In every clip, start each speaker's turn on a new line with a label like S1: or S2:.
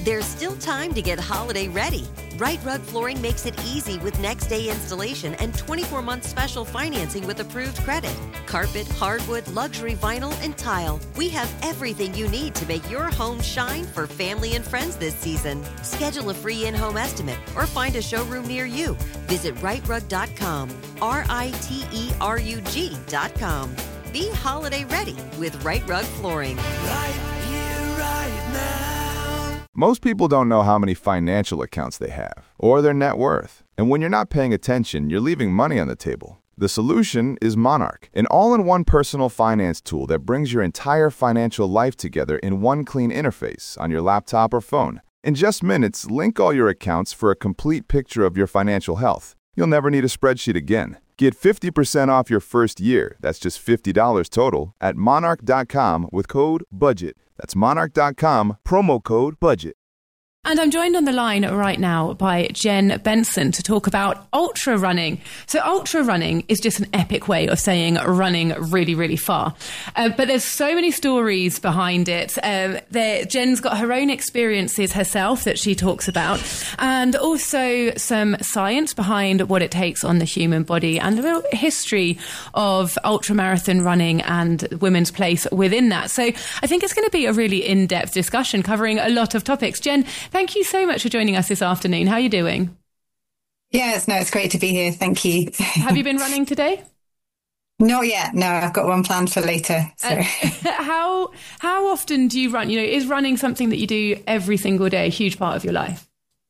S1: There's still time to get holiday ready. Right Rug Flooring makes it easy with next day installation and 24-month special financing with approved credit. Carpet, hardwood, luxury vinyl, and tile. We have everything you need to make your home shine for family and friends this season. Schedule a free in-home estimate or find a showroom near you. Visit rightrug.com. RITERUG.com. Be holiday ready with Right Rug Flooring.
S2: Right here, right now.
S3: Most people don't know how many financial accounts they have or their net worth. And when you're not paying attention, you're leaving money on the table. The solution is Monarch, an all-in-one personal finance tool that brings your entire financial life together in one clean interface on your laptop or phone. In just minutes, link all your accounts for a complete picture of your financial health. You'll never need a spreadsheet again. Get 50% off your first year, that's just $50 total, at monarch.com with code BUDGET. That's monarch.com, promo code BUDGET.
S4: And I'm joined on the line right now by Jen Benson to talk about ultra running. So ultra running is just an epic way of saying running really, really far. But there's so many stories behind it. Jen's got her own experiences herself that she talks about, and also some science behind what it takes on the human body and the real history of ultra marathon running and women's place within that. So I think it's going to be a really in-depth discussion covering a lot of topics. Jen, thank you so much for joining us this afternoon. How are you doing?
S5: Yes, no, it's great to be here. Thank you.
S4: Have you been running today?
S5: Not yet. No, I've got one planned for later. So.
S4: How often do you run? You know, is running something that you do every single day, a huge part of your life?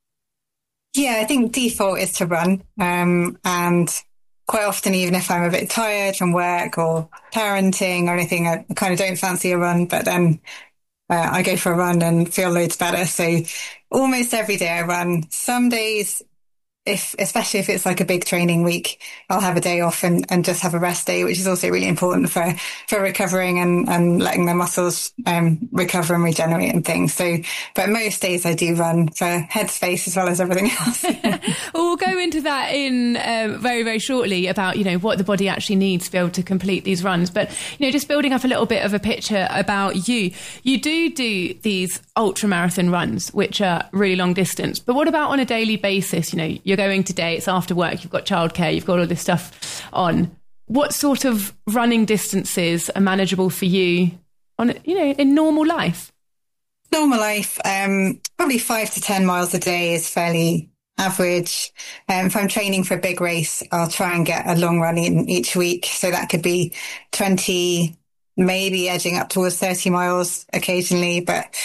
S5: Yeah, I think default is to run. And quite often, even if I'm a bit tired from work or parenting or anything, I kind of don't fancy a run, but then I go for a run and feel loads better. So almost every day I run. Some days, especially if it's like a big training week, I'll have a day off and just have a rest day, which is also really important for recovering and letting the muscles recover and regenerate and things. So, but most days I do run for headspace as well as everything else.
S4: Well, we'll go into that in very, very shortly about, you know, what the body actually needs to be able to complete these runs. But, you know, just building up a little bit of a picture about you. You do these ultra marathon runs, which are really long distance. But what about on a daily basis? You know, you're going today, it's after work, you've got childcare, you've got all this stuff on. What sort of running distances are manageable for you on, you know, in normal life?
S5: Normal life, probably 5 to 10 miles a day is fairly average. If I'm training for a big race, I'll try and get a long run in each week. So that could be 20, maybe edging up towards 30 miles occasionally, but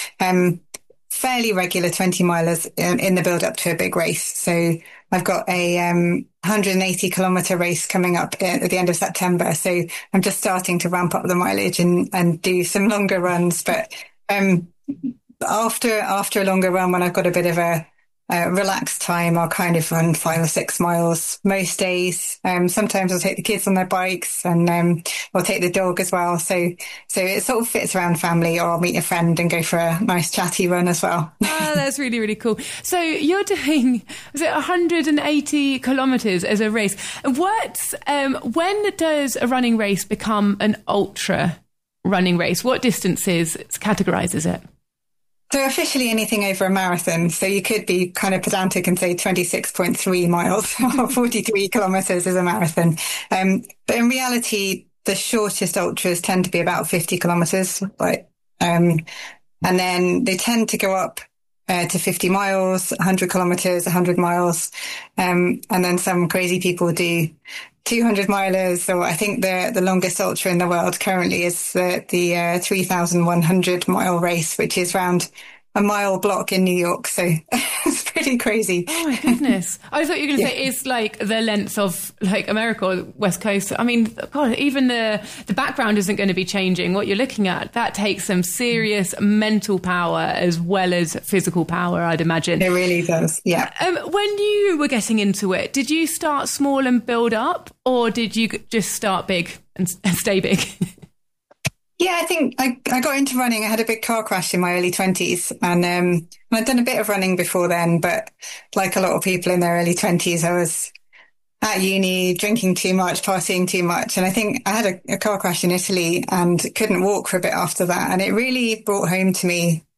S5: fairly regular 20 milers in the build up to a big race. So I've got a 180 kilometer race coming up at the end of September. So I'm just starting to ramp up the mileage and do some longer runs. But after a longer run, when I've got a bit of a relaxed time, I'll kind of run 5 or 6 miles most days. Sometimes I'll take the kids on their bikes and I'll take the dog as well. So it sort of fits around family, or I'll meet a friend and go for a nice chatty run as well.
S4: Oh, that's really, really cool. So you're doing, was it 180 kilometres as a race? When does a running race become an ultra running race? What distances categorises it?
S5: So officially anything over a marathon. So you could be kind of pedantic and say 26.3 miles or 43 kilometres is a marathon. But in reality, the shortest ultras tend to be about 50 kilometres. And then they tend to go up to 50 miles, 100 kilometres, 100 miles. And then some crazy people do 200 milers, or I think the longest ultra in the world currently is the 3,100 mile race, which is around a mile block in New York. So it's pretty crazy.
S4: Oh my goodness. I thought you were going to say it's like the length of like America or West Coast. I mean, God, even the background isn't going to be changing. What you're looking at, that takes some serious mental power as well as physical power, I'd imagine.
S5: It really does, yeah.
S4: When you were getting into it, did you start small and build up, or did you just start big and stay big?
S5: Yeah, I think I got into running. I had a big car crash in my early 20s and I'd done a bit of running before then, but like a lot of people in their early 20s, I was at uni, drinking too much, partying too much. And I think I had a car crash in Italy and couldn't walk for a bit after that. And it really brought home to me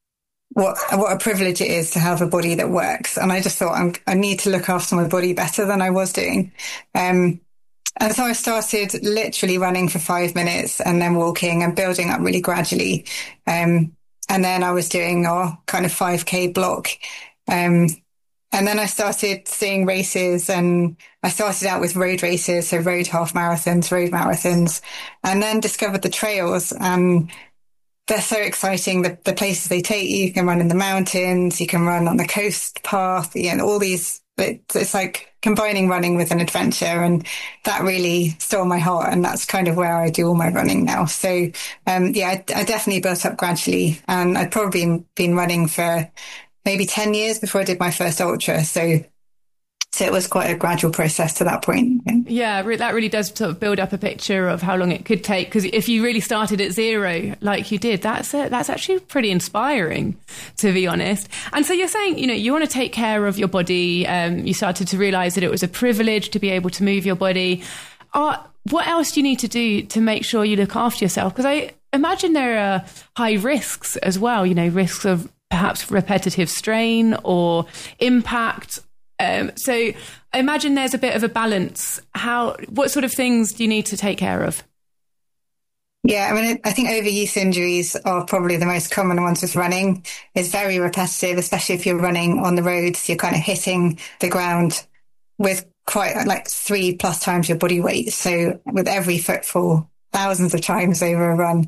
S5: what a privilege it is to have a body that works. And I just thought I need to look after my body better than I was doing. And so I started literally running for 5 minutes and then walking and building up really gradually. And then I was doing our kind of 5K block. And then I started seeing races, and I started out with road races, so road half marathons, road marathons, and then discovered the trails. And they're so exciting. The places they take you, you can run in the mountains, you can run on the coast path, all these, it's like combining running with an adventure. And that really stole my heart. And that's kind of where I do all my running now. So, I definitely built up gradually, and I'd probably been running for maybe 10 years before I did my first ultra. So it was quite a gradual process to that point.
S4: Yeah, that really does sort of build up a picture of how long it could take. Because if you really started at zero, like you did, that's actually pretty inspiring, to be honest. And so you're saying, you want to take care of your body. You started to realize that it was a privilege to be able to move your body. What else do you need to do to make sure you look after yourself? Because I imagine there are high risks as well, risks of perhaps repetitive strain or impact. So I imagine there's a bit of a balance. What sort of things do you need to take care of?
S5: Yeah, I mean, I think overuse injuries are probably the most common ones with running. It's very repetitive, especially if you're running on the roads. You're kind of hitting the ground with quite like 3+ times your body weight. So with every footfall, thousands of times over a run.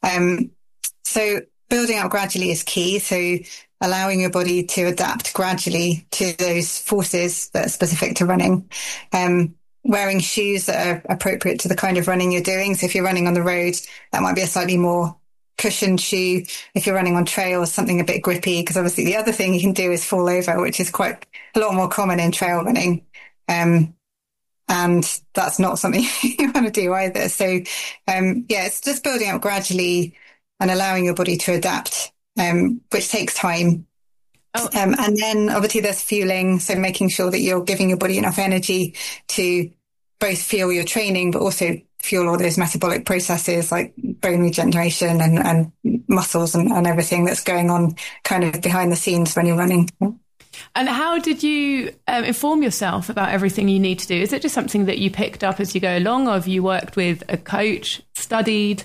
S5: So building up gradually is key. So allowing your body to adapt gradually to those forces that are specific to running. Wearing shoes that are appropriate to the kind of running you're doing. So if you're running on the road, that might be a slightly more cushioned shoe. If you're running on trails, something a bit grippy, because obviously the other thing you can do is fall over, which is quite a lot more common in trail running. And that's not something you want to do either. So, it's just building up gradually and allowing your body to adapt, which takes time. And then obviously there's fueling. So making sure that you're giving your body enough energy to both fuel your training, but also fuel all those metabolic processes like bone regeneration and muscles and everything that's going on kind of behind the scenes when you're running.
S4: And how did you inform yourself about everything you need to do? Is it just something that you picked up as you go along, or have you worked with a coach, studied?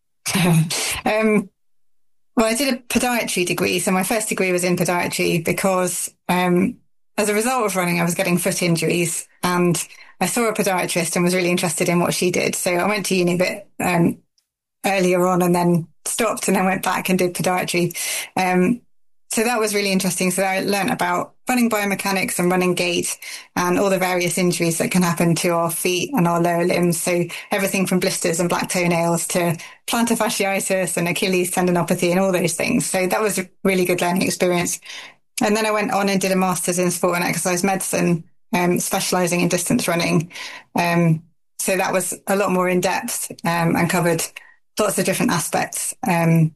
S5: Well, I did a podiatry degree. So my first degree was in podiatry because as a result of running, I was getting foot injuries, and I saw a podiatrist and was really interested in what she did. So I went to uni a bit earlier on and then stopped and then went back and did podiatry. So that was really interesting. So I learned about running biomechanics and running gait and all the various injuries that can happen to our feet and our lower limbs. So everything from blisters and black toenails to plantar fasciitis and Achilles tendinopathy and all those things. So that was a really good learning experience. And then I went on and did a master's in sport and exercise medicine, specializing in distance running. So that was a lot more in depth and covered lots of different aspects. And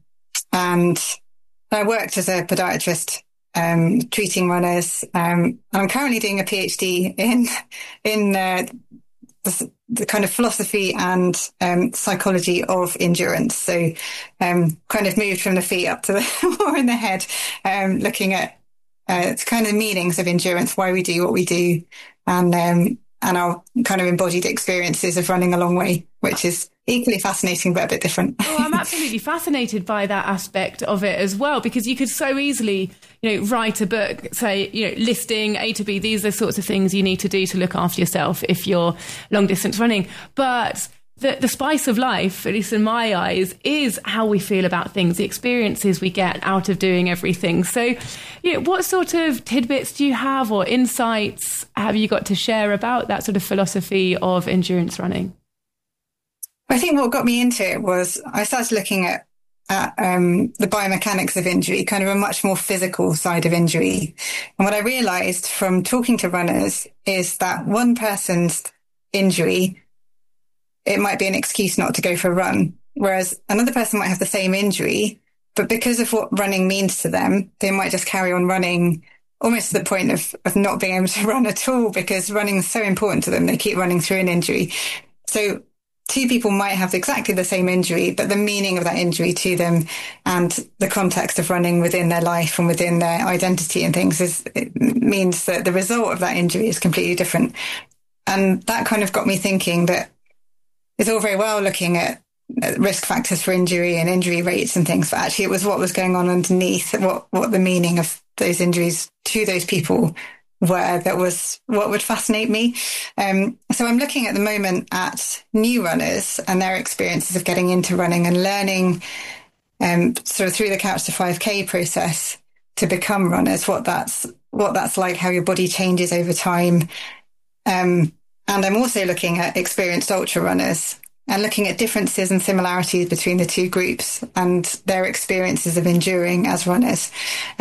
S5: I worked as a podiatrist, treating runners. I'm currently doing a PhD in the kind of philosophy and psychology of endurance. So kind of moved from the feet up to the more in the head, looking at kind of meanings of endurance, why we do what we do, and our kind of embodied experiences of running a long way, which is equally fascinating, but a bit different.
S4: Oh, I'm absolutely fascinated by that aspect of it as well, because you could so easily, write a book, say, listing A to B, these are the sorts of things you need to do to look after yourself if you're long distance running. But the spice of life, at least in my eyes, is how we feel about things, the experiences we get out of doing everything. So, what sort of tidbits do you have or insights have you got to share about that sort of philosophy of endurance running?
S5: I think what got me into it was I started looking at the biomechanics of injury, kind of a much more physical side of injury. And what I realized from talking to runners is that one person's injury, it might be an excuse not to go for a run, whereas another person might have the same injury, but because of what running means to them, they might just carry on running almost to the point of not being able to run at all, because running is so important to them. They keep running through an injury. So two people might have exactly the same injury, but the meaning of that injury to them and the context of running within their life and within their identity and things it means that the result of that injury is completely different. And that kind of got me thinking that it's all very well looking at risk factors for injury and injury rates and things, but actually it was what was going on underneath, what the meaning of those injuries to those people were, that was what would fascinate me. So I'm looking at the moment at new runners and their experiences of getting into running and learning sort of through the Couch to 5K process to become runners, what that's like, how your body changes over time. And I'm also looking at experienced ultra runners and looking at differences and similarities between the two groups and their experiences of enduring as runners.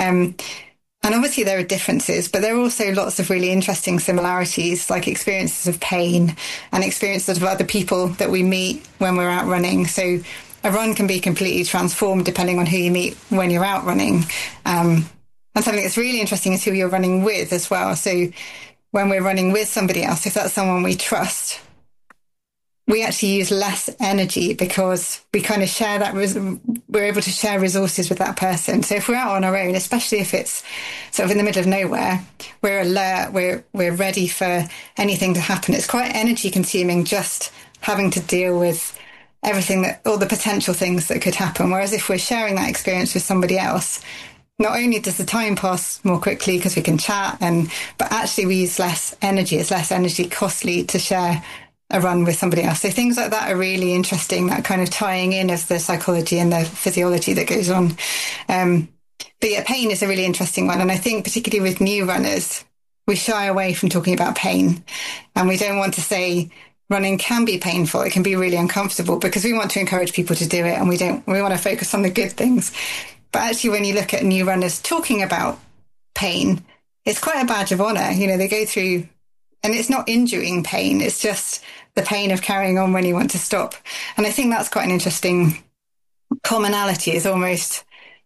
S5: And obviously there are differences, but there are also lots of really interesting similarities, like experiences of pain and experiences of other people that we meet when we're out running. So a run can be completely transformed depending on who you meet when you're out running. And something that's really interesting is who you're running with as well. So when we're running with somebody else, if that's someone we trust, we actually use less energy because we kind of share that, we're able to share resources with that person. So if we're out on our own, especially if it's sort of in the middle of nowhere, we're alert, we're ready for anything to happen. It's quite energy consuming just having to deal with everything all the potential things that could happen. Whereas if we're sharing that experience with somebody else, not only does the time pass more quickly because we can chat, but actually we use less energy. It's less energy costly to share a run with somebody else. So things like that are really interesting, that kind of tying in of the psychology and the physiology that goes on. But yeah, pain is a really interesting one. And I think particularly with new runners, we shy away from talking about pain, and we don't want to say running can be painful. It can be really uncomfortable because we want to encourage people to do it, and we want to focus on the good things. But actually, when you look at new runners talking about pain, it's quite a badge of honor. You know, they go through, and it's not injuring pain. It's just the pain of carrying on when you want to stop. And I think that's quite an interesting commonality, is almost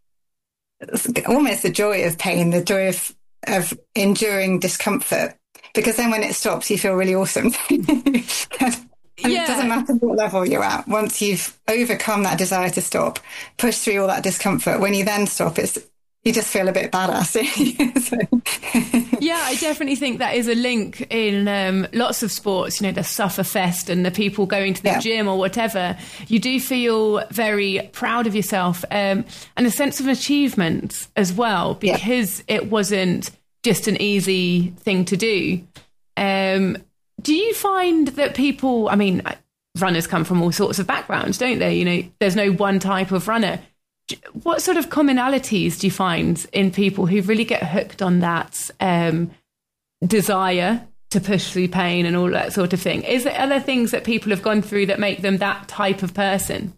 S5: the joy of pain, the joy of enduring discomfort, because then when it stops, you feel really awesome. And it doesn't matter what level you're at. Once you've overcome that desire to stop, push through all that discomfort, when you then stop, you just feel a bit badass.
S4: Yeah, I definitely think that is a link in lots of sports. You know, the Sufferfest and the people going to the gym or whatever. You do feel very proud of yourself and a sense of achievement as well, because it wasn't just an easy thing to do. Do you find that people, I mean, runners come from all sorts of backgrounds, don't they? You know, there's no one type of runner. What sort of commonalities do you find in people who really get hooked on that desire to push through pain and all that sort of thing? Is there other things that people have gone through that make them that type of person?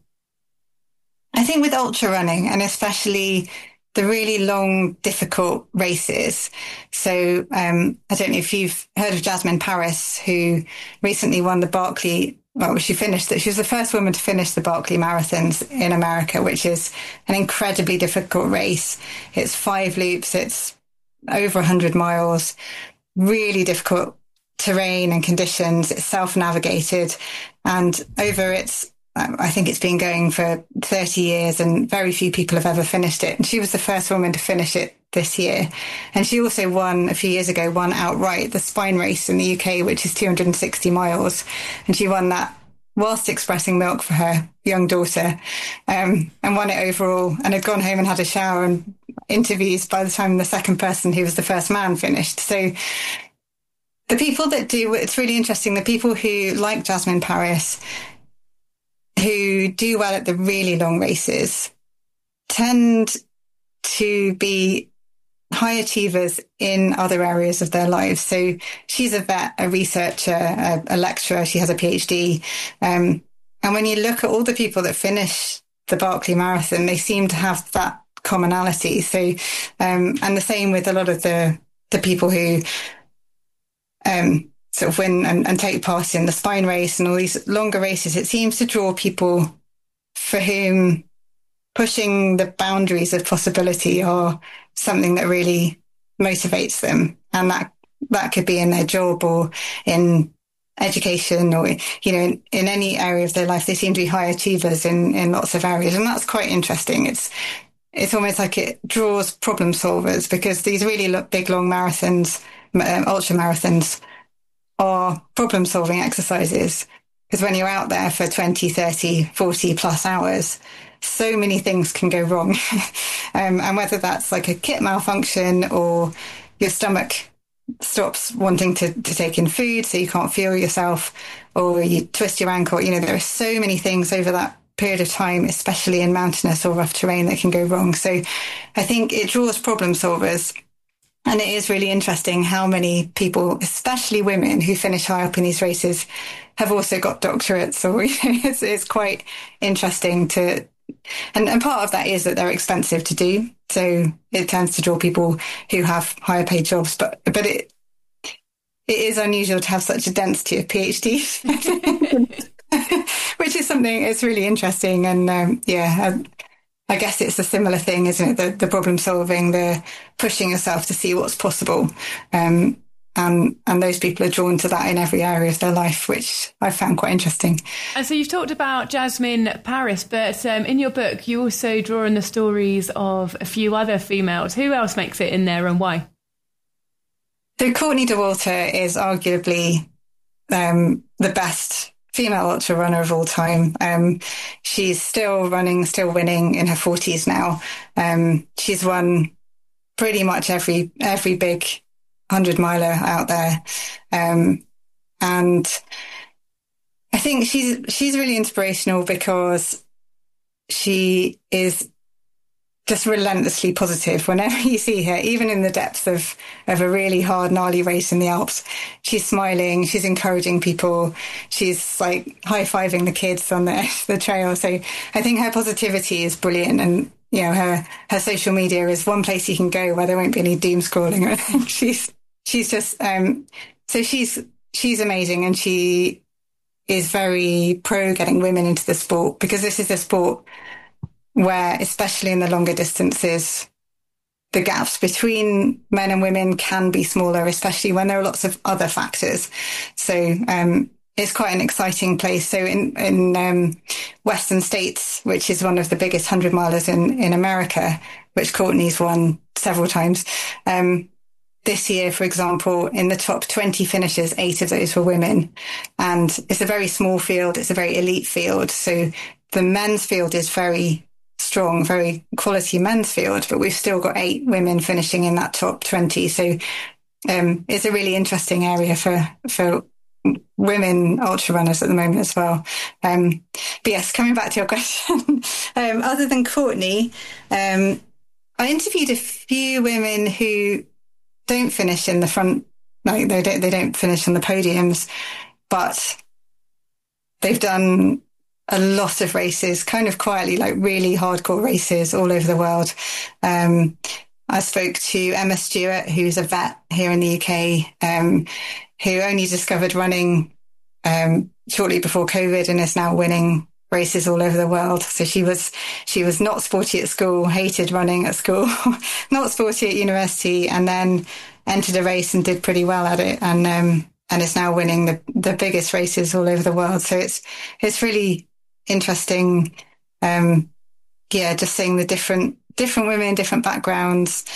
S5: I think with ultra running, and especially the really long, difficult races. So I don't know if you've heard of Jasmine Paris, who recently won the Barkley. Well, she finished it. She was the first woman to finish the Barkley Marathons in America, which is an incredibly difficult race. It's 5 loops. It's over 100 miles, really difficult terrain and conditions. It's self-navigated, and I think it's been going for 30 years and very few people have ever finished it. And she was the first woman to finish it this year. And she also won outright the Spine Race in the UK, which is 260 miles. And she won that whilst expressing milk for her young daughter, and won it overall, and had gone home and had a shower and interviews by the time the second person, who was the first man, finished. So the people that do, it's really interesting. The people who, like Jasmine Paris, who do well at the really long races, tend to be high achievers in other areas of their lives. So she's a vet, a researcher, a lecturer. She has a PhD. And when you look at all the people that finish the Barkley Marathon, they seem to have that commonality. So, and the same with a lot of the people who sort of win and take part in the Spine Race and all these longer races. It seems to draw people for whom pushing the boundaries of possibility are something that really motivates them. And that could be in their job or in education or, in any area of their life, they seem to be high achievers in lots of areas. And that's quite interesting. It's almost like it draws problem solvers, because these really big, long marathons, ultra marathons, are problem solving exercises. Because when you're out there for 20, 30, 40 plus hours, so many things can go wrong. And whether that's like a kit malfunction, or your stomach stops wanting to take in food, so you can't fuel yourself, or you twist your ankle, there are so many things over that period of time, especially in mountainous or rough terrain, that can go wrong. So I think it draws problem solvers. And it is really interesting how many people, especially women who finish high up in these races, have also got doctorates. Or it's quite interesting and part of that is that they're expensive to do. So it tends to draw people who have higher paid jobs. But it is unusual to have such a density of PhDs, which is something, it's really interesting. And I guess it's a similar thing, isn't it? The problem solving, the pushing yourself to see what's possible. And those people are drawn to that in every area of their life, which I found quite interesting.
S4: And so you've talked about Jasmine Paris, but in your book, you also draw on the stories of a few other females. Who else makes it in there, and why?
S5: So Courtney Dauwalter is arguably the best female ultra runner of all time. She's still running, still winning in her 40s now. She's won pretty much every big 100-miler out there. And I think she's really inspirational because she is just relentlessly positive. Whenever you see her, even in the depths of a really hard, gnarly race in the Alps, she's smiling, she's encouraging people, she's like high-fiving the kids on the trail. So I think her positivity is brilliant. And, her social media is one place you can go where there won't be any doom scrolling or anything. She's just, so she's amazing. And she is very pro getting women into the sport, because this is a sport where, especially in the longer distances, the gaps between men and women can be smaller, especially when there are lots of other factors. So it's quite an exciting place. So in Western States, which is one of the biggest 100-milers in America, which Courtney's won several times, this year, for example, in the top 20 finishers, 8 of those were women. And it's a very small field. It's a very elite field. So the men's field is very strong, very quality men's field, but we've still got 8 women finishing in that top 20. So it's a really interesting area for women ultra runners at the moment as well. But yes, coming back to your question, other than Courtney, I interviewed a few women who don't finish in the front, like they don't finish on the podiums, but they've done a lot of races, kind of quietly, like really hardcore races all over the world. I spoke to Emma Stewart, who's a vet here in the UK, who only discovered running shortly before COVID and is now winning races all over the world. So she was not sporty at school, hated running at school, not sporty at university, and then entered a race and did pretty well at it, and is now winning the biggest races all over the world. So it's really interesting, just seeing the different women, different backgrounds.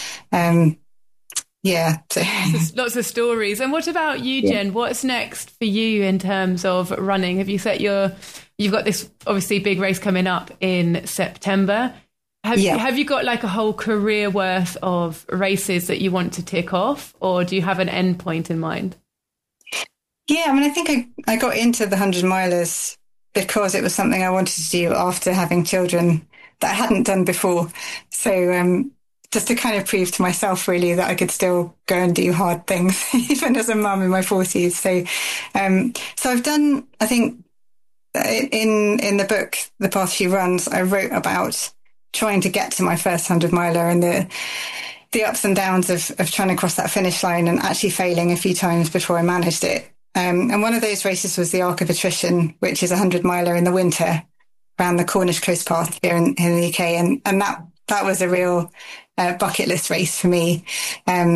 S4: Lots of stories. And what about you, Jen? What's next for you in terms of running? Have you you've got this obviously big race coming up in September. Have you got like a whole career worth of races that you want to tick off, or do you have an end point in mind?
S5: Yeah, I mean, I think I got into the 100-milers because it was something I wanted to do after having children that I hadn't done before. So just to kind of prove to myself really that I could still go and do hard things, even as a mum in my 40s. So I've done, I think in the book, The Path She Runs, I wrote about trying to get to my first 100-miler and the ups and downs of trying to cross that finish line and actually failing a few times before I managed it. And one of those races was the Arc of Attrition, which is a 100-miler in the winter around the Cornish Coast Path here in the UK. And that was a real bucket list race for me.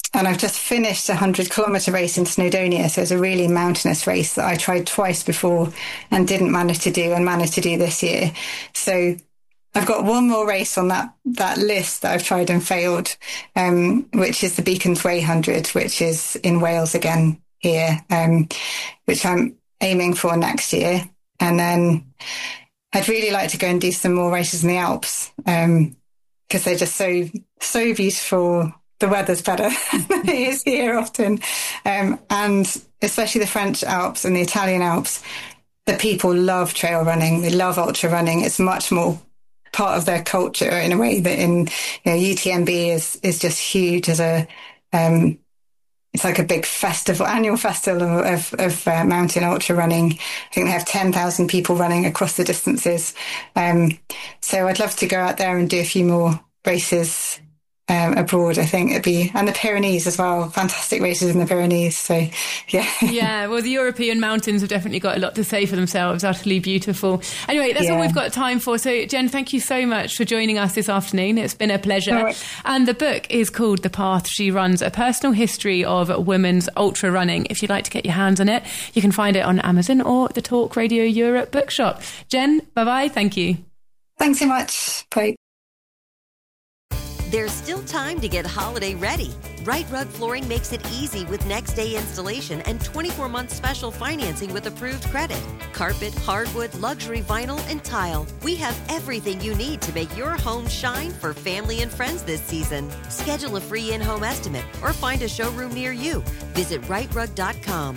S5: I've just finished a 100-kilometre race in Snowdonia. So it's a really mountainous race that I tried twice before and didn't manage to do, and managed to do this year. So I've got one more race on that list that I've tried and failed, which is the Beacons Way 100, which is in Wales again here, which I'm aiming for next year. And then I'd really like to go and do some more races in the Alps, because they're just so beautiful. The weather's better than it is here often. And especially the French Alps and the Italian Alps, the people love trail running. They love ultra running. It's much more part of their culture in a way that in, UTMB is just huge as a, it's like a big annual festival of mountain ultra running. I think they have 10,000 people running across the distances. So I'd love to go out there and do a few more races abroad. I think it'd be, and the Pyrenees as well, fantastic races in the Pyrenees. So yeah.
S4: Well, the European mountains have definitely got a lot to say for themselves. Utterly beautiful. Anyway, that's all we've got time for. So Jen, thank you so much for joining us this afternoon. It's been a pleasure. Right. And the book is called The Path She Runs, a personal history of women's ultra running. If you'd like to get your hands on it, you can find it on Amazon or the Talk Radio Europe bookshop. Jen, bye-bye. Thank you.
S5: Thanks so much. Bye.
S1: There's still time to get holiday ready. Right Rug Flooring makes it easy with next day installation and 24-month special financing with approved credit. Carpet, hardwood, luxury vinyl, and tile. We have everything you need to make your home shine for family and friends this season. Schedule a free in-home estimate or find a showroom near you. Visit rightrug.com,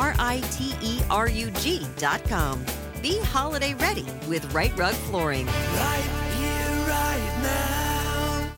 S1: RITERUG.com. Be holiday ready with Right Rug Flooring.
S2: Right here, right now.